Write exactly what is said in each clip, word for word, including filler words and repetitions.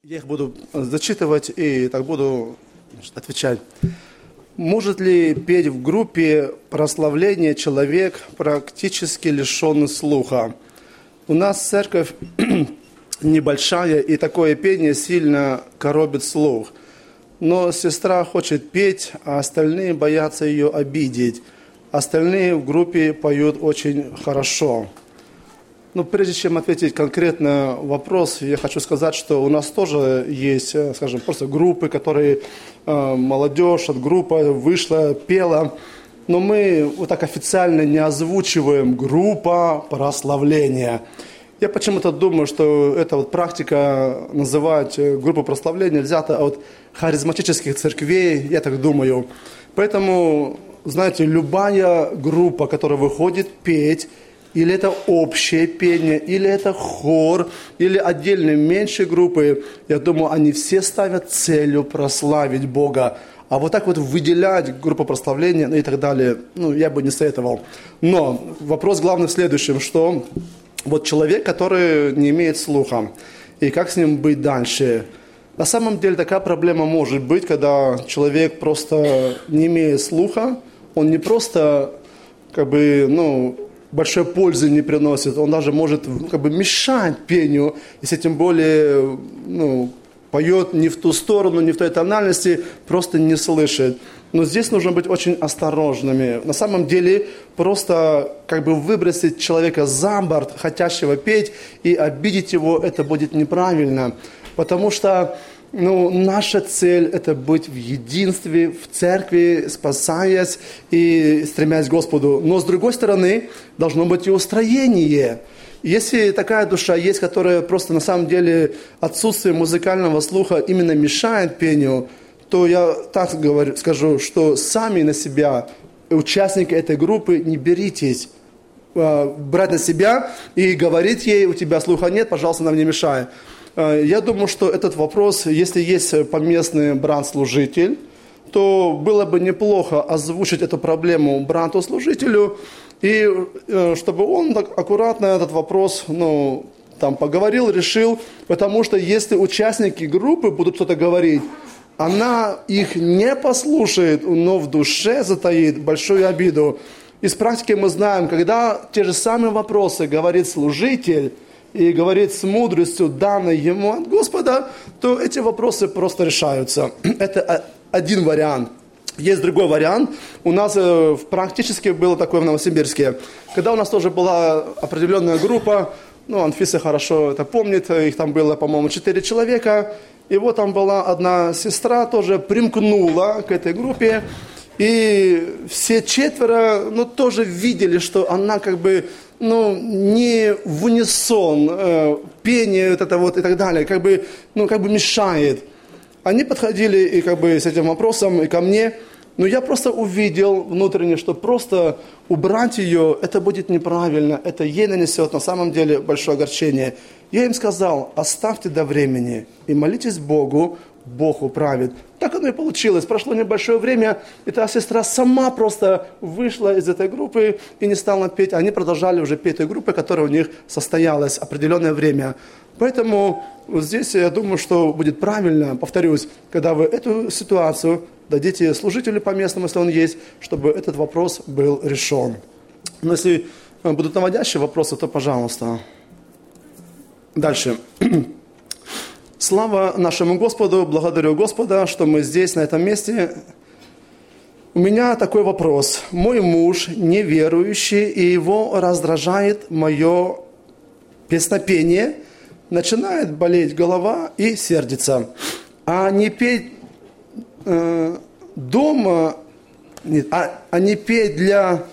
Я их буду зачитывать и так буду значит, отвечать. Может ли петь в группе прославления человек, практически лишенный слуха? У нас церковь небольшая, и такое пение сильно коробит слух. Но сестра хочет петь, а остальные боятся ее обидеть. Остальные в группе поют очень хорошо. Ну, прежде чем ответить конкретно на вопрос, я хочу сказать, что у нас тоже есть, скажем, просто группы, которые э, молодежь от группы вышла, пела. Но мы вот так официально не озвучиваем группа прославления. Я почему-то думаю, что эта вот практика называть группу прославления взята от харизматических церквей, я так думаю. Поэтому, знаете, любая группа, которая выходит петь, или это общее пение, или это хор, или отдельные меньшие группы, я думаю, они все ставят целью прославить Бога. А вот так вот выделять группу прославления ну и так далее, ну, я бы не советовал. Но вопрос главный в следующем, что вот человек, который не имеет слуха, и как с ним быть дальше? На самом деле такая проблема может быть, когда человек просто не имеет слуха, он не просто как бы, ну, большой пользы не приносит, он даже может как бы мешать пению, если тем более ну, поет не в ту сторону, не в той тональности, просто не слышит. Но здесь нужно быть очень осторожными. На самом деле просто как бы выбросить человека за борт, хотящего петь, и обидеть его, это будет неправильно. Потому что ну, наша цель – это быть в единстве, в церкви, спасаясь и стремясь к Господу. Но, с другой стороны, должно быть и устроение. Если такая душа есть, которая просто на самом деле отсутствие музыкального слуха именно мешает пению, то я так говорю, скажу, что сами на себя, участники этой группы, не беритесь. Брать на себя и говорить ей, у тебя слуха нет, пожалуйста, нам не мешай. Я думаю, что этот вопрос, если есть поместный брат-служитель, то было бы неплохо озвучить эту проблему брату-служителю, и чтобы он так аккуратно этот вопрос ну, там, поговорил, решил, потому что если участники группы будут что-то говорить, она их не послушает, но в душе затаит большую обиду. Из практики мы знаем, когда те же самые вопросы говорит служитель, и говорит с мудростью, данной ему от Господа, то эти вопросы просто решаются. Это один вариант. Есть другой вариант. У нас э, практически было такое в Новосибирске. Когда у нас тоже была определенная группа, ну, Анфиса хорошо это помнит, их там было, по-моему, четыре человека. И вот там была одна сестра, тоже примкнула к этой группе. И все четверо, ну, тоже видели, что она как бы, ну, не в унисон, э, пение вот это вот и так далее, как бы, ну, как бы мешает. Они подходили и как бы с этим вопросом и ко мне, но я просто увидел внутренне, что просто убрать ее, это будет неправильно, это ей нанесет на самом деле большое огорчение. Я им сказал, оставьте до времени и молитесь Богу, Бог управит. Так оно и получилось. Прошло небольшое время, и та сестра сама просто вышла из этой группы и не стала петь. Они продолжали уже петь той группой, которая у них состоялась определенное время. Поэтому вот здесь я думаю, что будет правильно, повторюсь, когда вы эту ситуацию дадите служителю по местному, если он есть, чтобы этот вопрос был решен. Но если будут наводящие вопросы, то пожалуйста. Дальше. Слава нашему Господу, благодарю Господа, что мы здесь, на этом месте. У меня такой вопрос. Мой муж неверующий, и его раздражает мое песнопение. Начинает болеть голова и сердится. А не петь э, дома, нет, а, а не петь для...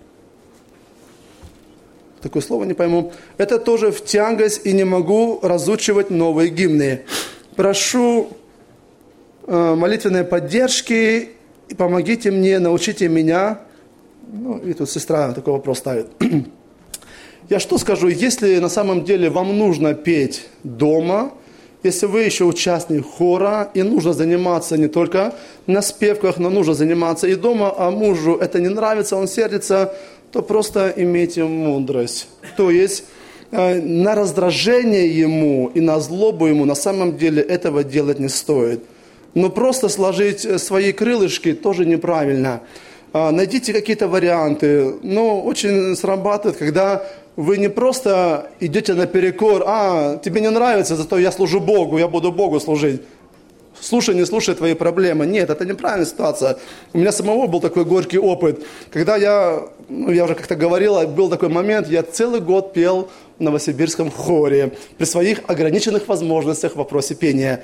Такое слово не пойму. Это тоже в тягость, и не могу разучивать новые гимны. Прошу э, молитвенной поддержки, и помогите мне, научите меня. Ну, и тут сестра такой вопрос ставит. Я что скажу, если на самом деле вам нужно петь дома, если вы еще участник хора, и нужно заниматься не только на спевках, но нужно заниматься и дома, а мужу это не нравится, он сердится, то просто имейте мудрость. То есть на раздражение ему и на злобу ему на самом деле этого делать не стоит. Но просто сложить свои крылышки тоже неправильно. Найдите какие-то варианты. Но очень срабатывает, когда вы не просто идете наперекор, а, тебе не нравится, зато я служу Богу, я буду Богу служить. Слушай, не слушай твои проблемы. Нет, это неправильная ситуация. У меня самого был такой горький опыт. Когда я, ну, я уже как-то говорил, был такой момент, я целый год пел в Новосибирском хоре при своих ограниченных возможностях в вопросе пения.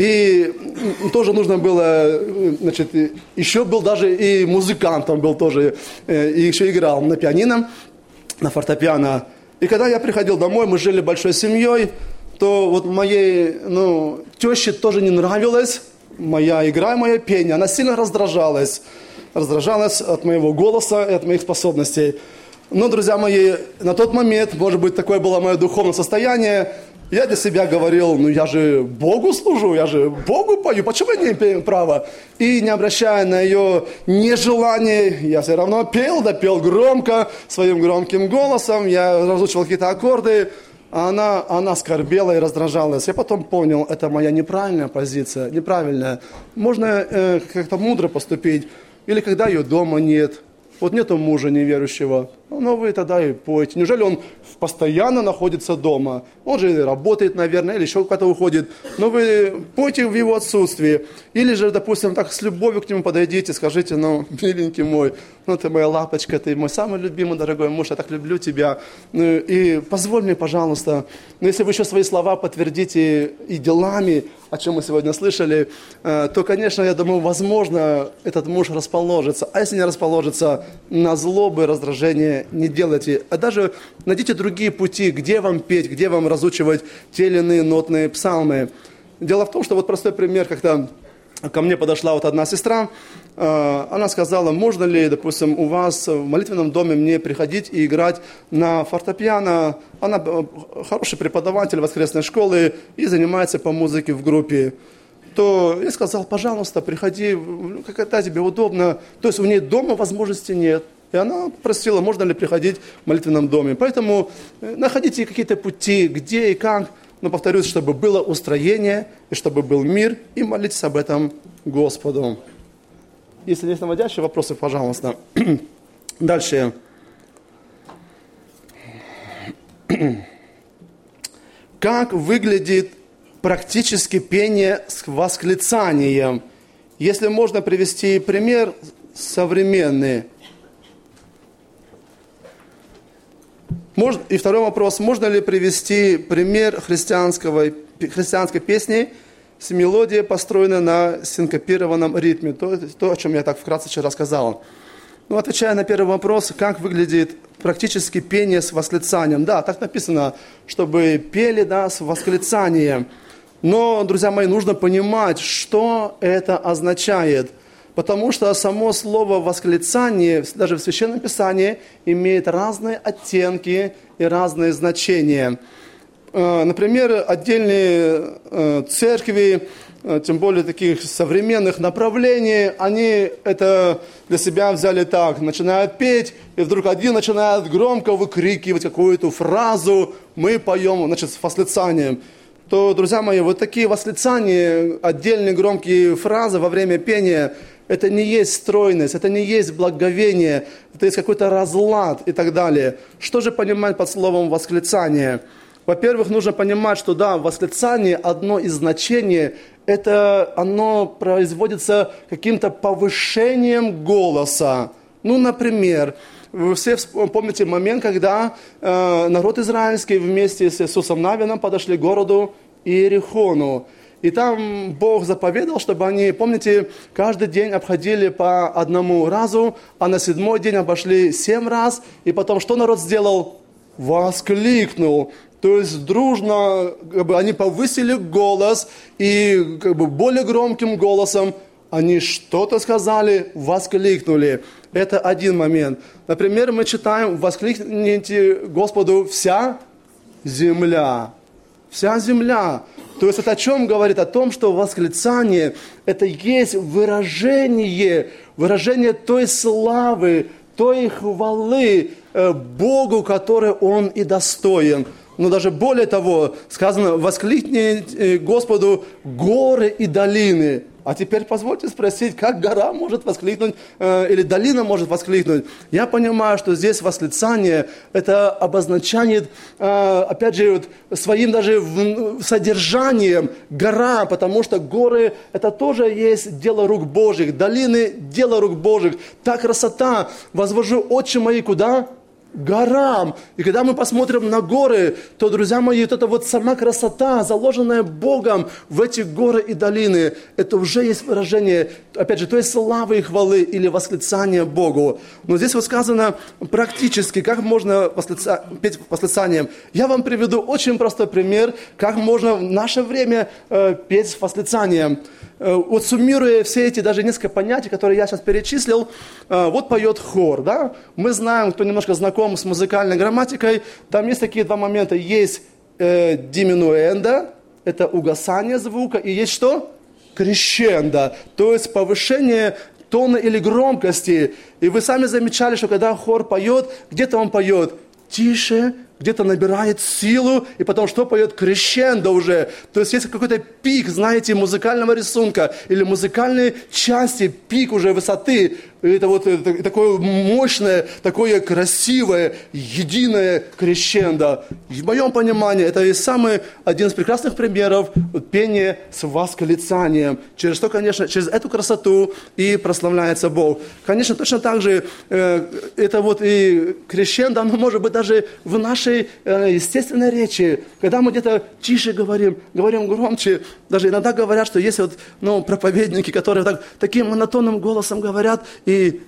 И тоже нужно было, значит, еще был даже и музыкантом, был тоже, и еще играл на пианино, на фортепиано. И когда я приходил домой, мы жили большой семьей, то вот моей, ну, теще тоже не нравилась моя игра, мое пение. Она сильно раздражалась. Раздражалась от моего голоса и от моих способностей. Но, друзья мои, на тот момент, может быть, такое было мое духовное состояние, я для себя говорил, ну я же Богу служу, я же Богу пою, почему я не имею права? И не обращая на ее нежелание, я все равно пел, да пел громко, своим громким голосом, я разучивал какие-то аккорды, а она, она скорбела и раздражалась. Я потом понял, это моя неправильная позиция, неправильная. Можно э, как-то мудро поступить, или когда ее дома нет. Вот нету мужа неверующего, но вы тогда и пойте. Неужели он постоянно находится дома? Он же работает, наверное, или еще куда-то уходит. Но вы пойте в его отсутствии. Или же, допустим, так с любовью к нему подойдите, скажите, ну, миленький мой, ну, ты моя лапочка, ты мой самый любимый, дорогой муж, я так люблю тебя. Ну, и позволь мне, пожалуйста, но если вы еще свои слова подтвердите и делами, о чем мы сегодня слышали, то, конечно, я думаю, возможно, этот муж расположится. А если не расположится, на злобы, раздражение не делайте. А даже найдите другие пути, где вам петь, где вам разучивать те или иные нотные псалмы. Дело в том, что вот простой пример, когда ко мне подошла вот одна сестра, она сказала, можно ли, допустим, у вас в молитвенном доме мне приходить и играть на фортепиано. Она хороший преподаватель воскресной школы и занимается по музыке в группе. То я сказал, пожалуйста, приходи, когда тебе удобно. То есть у нее дома возможности нет. И она просила, можно ли приходить в молитвенном доме. Поэтому находите какие-то пути, где и как. Но повторюсь, чтобы было устроение, и чтобы был мир, и молитесь об этом Господу. Если есть наводящие вопросы, пожалуйста. Дальше. Как выглядит практически пение с восклицанием? Если можно привести пример современный. Можно, и второй вопрос. Можно ли привести пример христианского, христианской песни с мелодией, построенной на синкопированном ритме? То, то, о чем я так вкратце вчера сказал. Ну, отвечая на первый вопрос, как выглядит практически пение с восклицанием? Да, так написано, чтобы пели, да, с восклицанием. Но, друзья мои, нужно понимать, что это означает. Потому что само слово «восклицание» даже в Священном Писании имеет разные оттенки и разные значения. Например, отдельные церкви, тем более таких современных направлений, они это для себя взяли так, начинают петь, и вдруг один начинает громко выкрикивать какую-то фразу, мы поем, значит, с восклицанием. То, друзья мои, вот такие восклицания, отдельные громкие фразы во время пения, это не есть стройность, это не есть благоговение, это есть какой-то разлад и так далее. Что же понимать под словом восклицание? Во-первых, нужно понимать, что да, восклицание, одно из значений, это оно производится каким-то повышением голоса. Ну, например, вы все помните момент, когда э, народ израильский вместе с Иисусом Навином подошли к городу Иерихону. И там Бог заповедал, чтобы они, помните, каждый день обходили по одному разу, а на седьмой день обошли семь раз. И потом что народ сделал? Воскликнул. То есть дружно как бы, они повысили голос и как бы, более громким голосом они что-то сказали, воскликнули. Это один момент. Например, мы читаем «Воскликните Господу вся земля». Вся земля. То есть это о чем говорит? О том, что восклицание – это есть выражение, выражение той славы, той хвалы Богу, которой Он и достоин. но даже более того, сказано, воскликни Господу горы и долины. А теперь позвольте спросить, как гора может воскликнуть, э, или долина может воскликнуть. Я понимаю, что здесь восклицание, это обозначает, э, опять же, вот, своим даже в, содержанием гора, потому что горы, это тоже есть дело рук Божьих, долины, дело рук Божьих. Та красота, возвожу очи мои куда? Горам. И когда мы посмотрим на горы, то, друзья мои, вот эта вот сама красота, заложенная Богом в эти горы и долины, это уже есть выражение, опять же, то есть славы и хвалы или восклицания Богу. Но здесь вот сказано практически, как можно восклица... петь восклицанием. Я вам приведу очень простой пример, как можно в наше время э, петь восклицанием. Э, вот суммируя все эти даже несколько понятий, которые я сейчас перечислил, э, вот поет хор, да? Мы знаем, кто немножко знаком с музыкальной грамматикой, там есть такие два момента. Есть э, диминуэндо, это угасание звука, и есть что? Крещендо, то есть повышение тона или громкости. И вы сами замечали, что когда хор поет, где-то он поет тише, где-то набирает силу, и потом что поет? Крещендо уже. То есть есть какой-то пик, знаете, музыкального рисунка или музыкальной части, пик уже высоты. Это вот это, такое мощное, такое красивое, единое крещендо. В моем понимании, это и самый один из прекрасных примеров пения с восклицанием. Через что, конечно, через эту красоту и прославляется Бог. Конечно, точно так же, э, это вот и крещендо, оно может быть даже в нашей э, естественной речи. Когда мы где-то тише говорим, говорим громче, даже иногда говорят, что есть вот, ну, проповедники, которые так, таким монотонным голосом говорят, и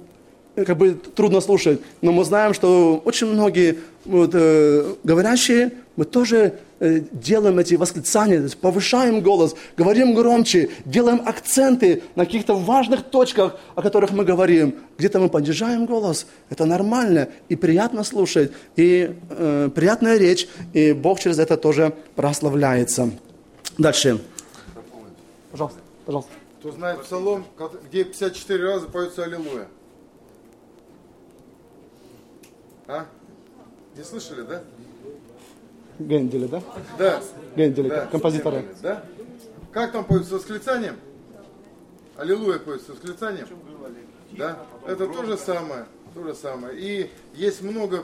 как бы трудно слушать. Но мы знаем, что очень многие вот, э, говорящие, мы тоже э, делаем эти восклицания, то есть повышаем голос, говорим громче, делаем акценты на каких-то важных точках, о которых мы говорим. Где-то мы понижаем голос. Это нормально и приятно слушать, и э, приятная речь, и Бог через это тоже прославляется. Дальше. Пожалуйста, пожалуйста. Кто знает псалом, где пятьдесят четыре раза поется «Аллилуйя»? А? Не слышали, да? Генделя, да? Да. Генделя, Да. композитора. Да? Как там поют с восклицанием? «Аллилуйя» поют с восклицанием? Да? Это то же самое. То же самое. И есть много,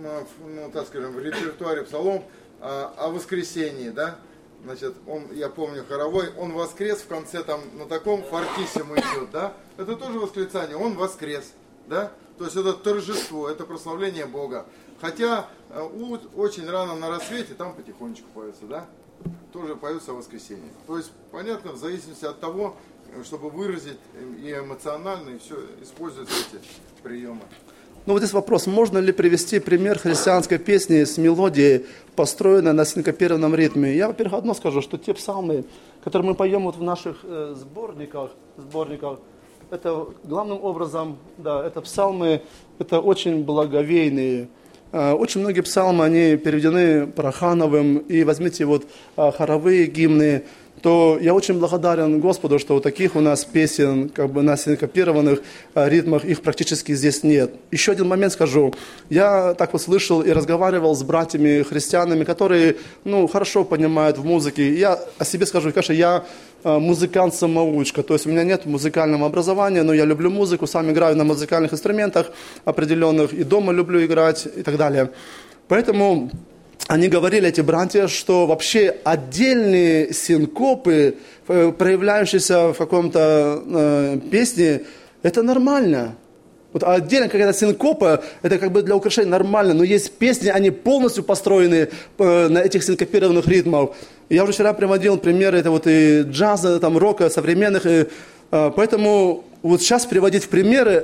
ну, так скажем, в репертуаре псалом о, о воскресении, да? Значит, он, я помню, хоровой, он воскрес в конце там на таком фортиссимо идет, да? Это тоже восклицание, он воскрес, да? То есть это торжество, это прославление Бога. Хотя у, очень рано на рассвете там потихонечку поется, да? Тоже поется воскресенье. То есть, понятно, в зависимости от того, чтобы выразить и эмоционально, и все, используются эти приемы. Ну вот здесь вопрос, можно ли привести пример христианской песни с мелодией, построенной на синкопированном ритме? Я, во-первых, одно скажу, что те псалмы, которые мы поем вот в наших э, сборниках, сборниках, это главным образом, да, это псалмы, это очень благоговейные. Э, очень многие псалмы, они переведены Порохановым, и возьмите вот э, хоровые гимны, то я очень благодарен Господу, что вот таких у нас песен, как бы на синкопированных ритмах, их практически здесь нет. Еще один момент скажу. Я так вот слышал и разговаривал с братьями-христианами, которые, ну, хорошо понимают в музыке. Я о себе скажу, конечно, я музыкант-самоучка, то есть у меня нет музыкального образования, но я люблю музыку, сам играю на музыкальных инструментах определенных, и дома люблю играть и так далее. Поэтому они говорили, эти братья, что вообще отдельные синкопы, проявляющиеся в каком-то э, песне, это нормально. Вот отдельно какая-то синкопа, это как бы для украшения нормально, но есть песни, они полностью построены э, на этих синкопированных ритмах. Я уже вчера приводил примеры, это вот и джаза, там, рока, современных, и, э, поэтому вот сейчас приводить в примеры,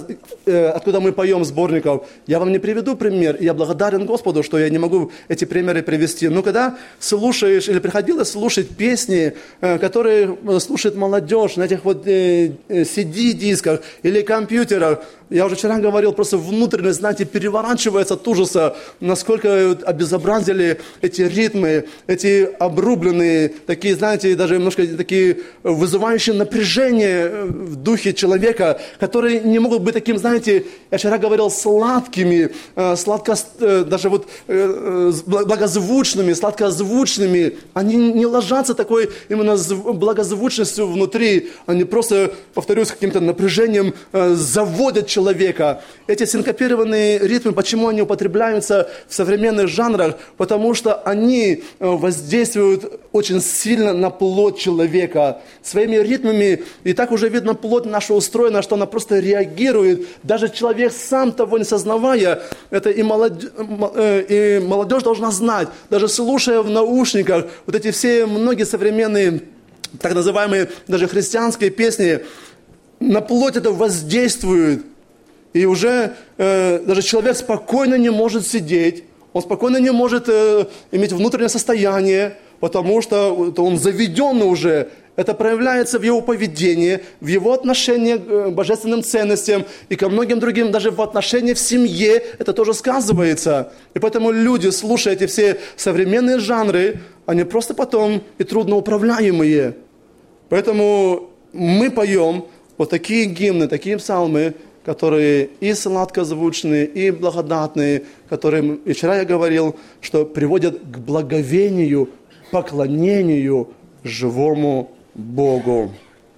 откуда мы поем сборников, я вам не приведу пример, и я благодарен Господу, что я не могу эти примеры привести. Но когда слушаешь, или приходилось слушать песни, которые слушает молодежь на этих вот си ди-дисках или компьютерах, я уже вчера говорил, просто внутренность, знаете, переворачивается от ужаса, насколько обезобразили эти ритмы, эти обрубленные, такие, знаете, даже немножко такие вызывающие напряжение в духе человека, которые не могут быть таким, знаете, я вчера говорил, сладкими, сладко, даже вот благозвучными, сладкозвучными. Они не ложатся такой именно благозвучностью внутри, они просто, повторюсь, каким-то напряжением заводят человека. Эти синкопированные ритмы, почему они употребляются в современных жанрах? Потому что они воздействуют очень сильно на плоть человека. Своими ритмами, и так уже видно, плоть наша устроена, что она просто реагирует. Даже человек сам того не сознавая, это и молодежь, и молодежь должна знать, даже слушая в наушниках вот эти все многие современные, так называемые даже христианские песни, на плоть это воздействует. И уже э, даже человек спокойно не может сидеть, он спокойно не может э, иметь внутреннее состояние, потому что он заведен уже. Это проявляется в его поведении, в его отношении к божественным ценностям и ко многим другим, даже в отношении в семье это тоже сказывается. И поэтому люди, слушая эти все современные жанры, они просто потом и трудноуправляемые. Поэтому мы поем вот такие гимны, такие псалмы, которые и сладкозвучные, и благодатные, которые, и вчера я говорил, что приводят к благовению, поклонению живому Богу.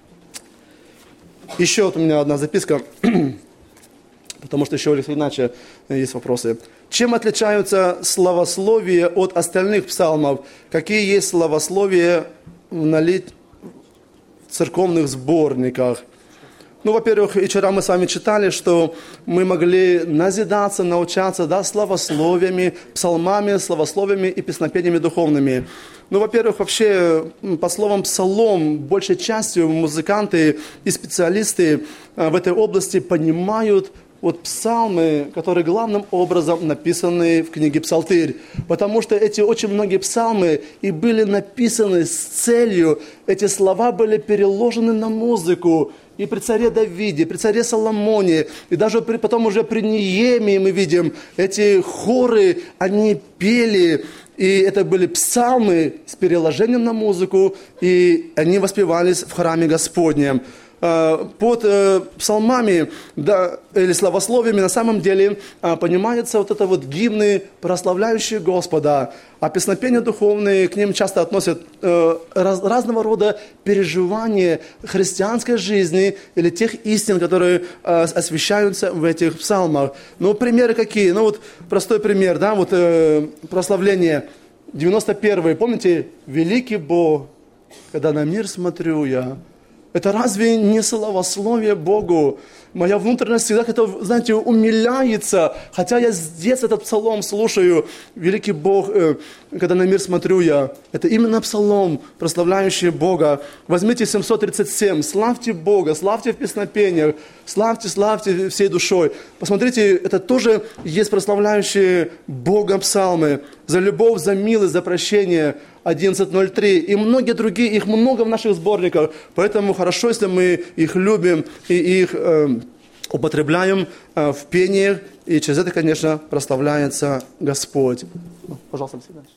Еще вот у меня одна записка, потому что еще иначе есть вопросы. Чем отличаются славословия от остальных псалмов? Какие есть славословия в, налит... в церковных сборниках? Ну, во-первых, и вчера мы с вами читали, что мы могли назидаться, научаться, да, славословиями, псалмами, славословиями и песнопениями духовными. Ну, во-первых, вообще, по словам псалом, большей частью музыканты и специалисты в этой области понимают вот псалмы, которые главным образом написаны в книге «Псалтырь». Потому что эти очень многие псалмы и были написаны с целью, эти слова были переложены на музыку. И при царе Давиде, при царе Соломоне, и даже при, потом уже при Неемии мы видим, эти хоры, они пели, и это были псалмы с переложением на музыку, и они воспевались в храме Господнем. Под э, псалмами, да, или славословиями на самом деле э, понимаются вот это вот гимны, прославляющие Господа, а песнопения духовные, к ним часто относят э, раз, разного рода переживания христианской жизни или тех истин, которые э, освещаются в этих псалмах. Ну, примеры какие? Ну, вот простой пример, да, вот э, прославление девяносто первый, помните, «Великий Бог, когда на мир смотрю я». Это разве не славословие Богу? Моя внутренность всегда это, знаете, умиляется. Хотя я с детства этот псалом слушаю. Великий Бог, э, когда на мир смотрю я. Это именно псалом, прославляющий Бога. Возьмите семьсот тридцать семь. Славьте Бога, славьте в песнопениях. Славьте, славьте всей душой. Посмотрите, это тоже есть прославляющие Бога псалмы. За любовь, за милость, за прощение. одиннадцать ноль три. И многие другие, их много в наших сборниках. Поэтому хорошо, если мы их любим и их э, употребляем э, в пениях. И через это, конечно, прославляется Господь. Пожалуйста, дальше.